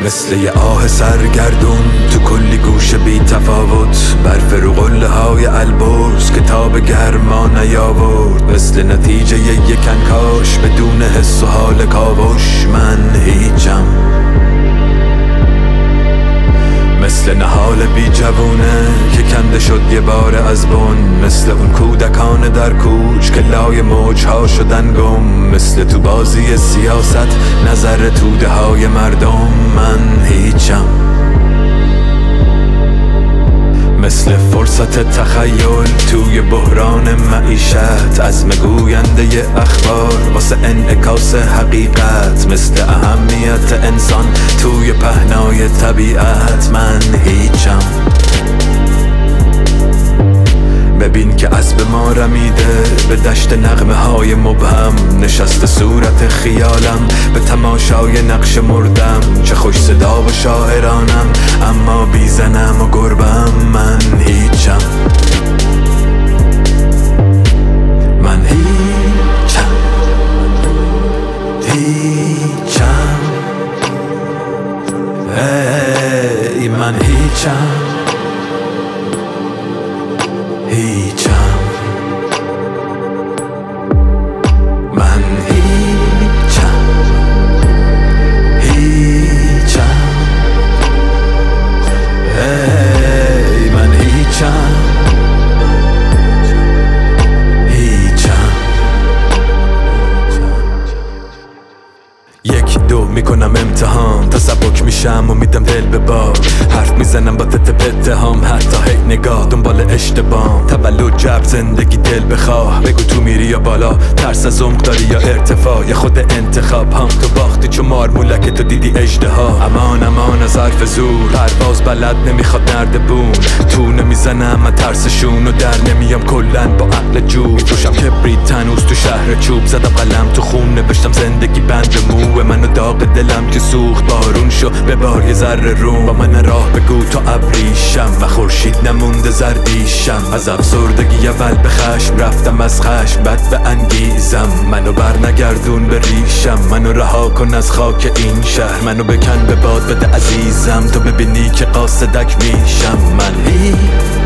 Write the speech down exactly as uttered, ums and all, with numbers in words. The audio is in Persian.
مثل یه آه سرگردون تو کلی گوشه بی تفاوت، برف رو قله های البرز کتاب گرما نیاورد. مثل نتیجه یه کنکاش بدون حس و حال کاوش، من هیچم. مثل نهال بی جوونه که کنده شد یه بار از بن، مثل اون کودکان در کوچ که لای موجها شدن گم. مثل تو بازی سیاست نظر توده های مردم، من هیچم. مثل فرصت تخیل توی بحران معیشت، عزم گوینده اخبار واسه انعکاس حقیقت. مثل اهمیت انسان توی پهنای طبیعت، من هیچم. ببین که اسب ما رمیده به دشت نغمه های مبهم، نشسته صورت خیالم به تماشای نقش مردم. چه خوش صدا و شاعرانم اما بی زنم و گربم، من هیچم. من هیچم هیچم ای من هیچم هیچم من هیچم هیچم ای من هیچم هیچم. یک دو میکنم امتحان تا سبک میشم و میدم دل به بار. حرف میزنم با تت پته هم حتی هی نگاه دنبال اشتباه. تولد جب زندگی دل بخواه، بگو تو میری یا بالا، ترس از عمق داری یا ارتفاع، یا خود انتخاب هم. تو باختی چون مارمولک تو دیدی اژدها. امان امان از حرف زور، پرواز بلد نمیخواد نرد بون. تو نمیزنم من ترسشون و در نمیام کلن با عقل جور. میفروشم کبریت تنوز تو شهر چوب، زدم قلم تو خون نوشتم زندگی بند مو. منو داغ دلم که سوخت بارون شو به بار یه ذره روم. با من راه بگو تا ابریشم و خورشید نمونده زردیشم. از افسردگی اول به خشم رفتم، از خشم بد به انگیزم. منو بر نگردون به ریشم، منو رها کن از خاک این شهر. منو بکن به باد بده عزیزم، تو ببینی که قاصدک میشم. من هیچ